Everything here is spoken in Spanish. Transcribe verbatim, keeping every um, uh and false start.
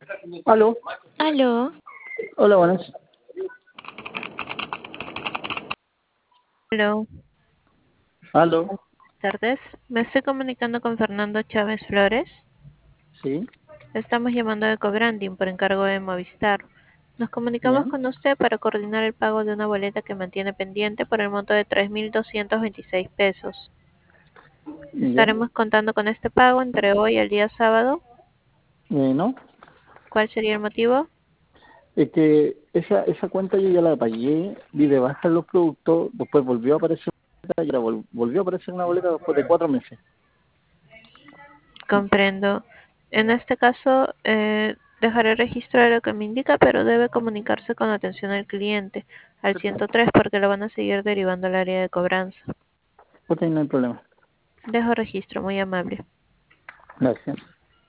Aló, Aló, hola, buenas. aló, Aló, buenas tardes. Me estoy comunicando con Fernando Chávez Flores. sí, Estamos llamando de Cobranding por encargo de Movistar. Nos comunicamos bien, con usted para coordinar el pago de una boleta que mantiene pendiente por el monto de tres mil doscientos veintiséis pesos. ya. Estaremos contando con este pago entre hoy y el día sábado. Eh, no, ¿Cuál sería el motivo? es que esa, esa cuenta yo ya la pagué, di de baja los productos, después volvió a aparecer una boleta y ahora vol- volvió a aparecer una boleta después de cuatro meses. Comprendo. En este caso, eh, dejaré registrar lo que me indica, pero debe comunicarse con atención al cliente, al ciento tres, porque lo van a seguir derivando al área de cobranza. Ok, no hay problema. Dejo registro, muy amable. Gracias.